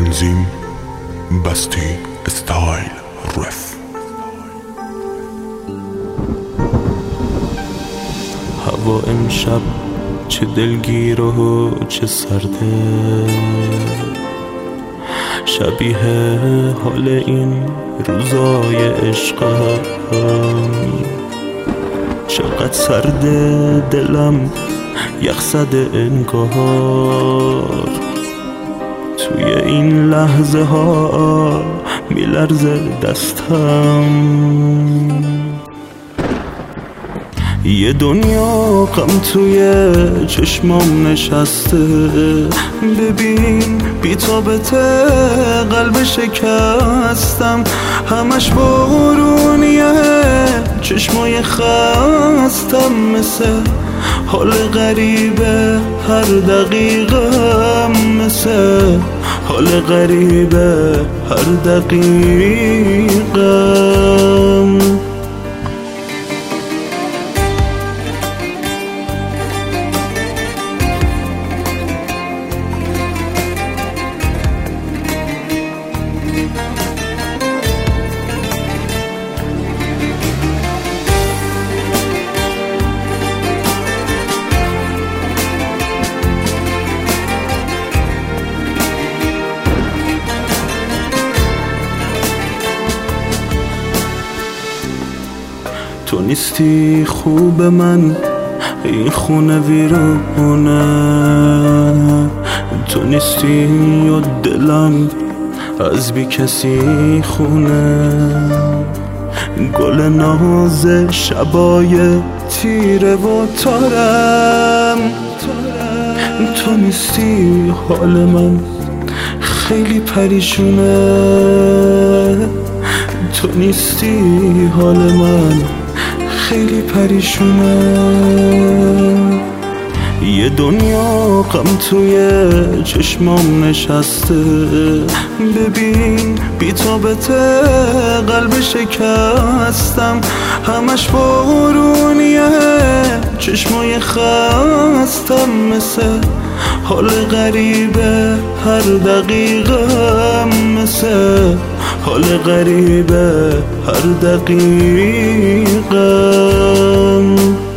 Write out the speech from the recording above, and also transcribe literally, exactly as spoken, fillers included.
تنظیم بستی استایل رف. هوا امشب چه دلگیر و چه سرده، شبیه حال این روزای عشقم. چقدر سرده دلم، یخ زده انگار، توی این لحظه ها میلرزه دستم. یه دنیا غم توی چشمام نشسته، ببین بی‌تابته قلب شکستم. همش بارونیه، چشمای خستم، مثل حال غریبه هر دقیقم، مثل حال غریبه هر دقیقم. تو نیستی خوب من، این خونه ویرونه. تو نیستی و دلم از بی کسی خونه. گل ناز شبای تیره و تارم. تو نیستی حال من خیلی پریشونه. تو نیستی حال من خیلی پریشونه. یه دنیا غم توی چشمام نشسته، ببین بی‌تابته قلب شکستم. همش بارونیه، چشمای خستم، مثل حال غریبه هر دقیقم، مثل حال غریبه هر دقیقم.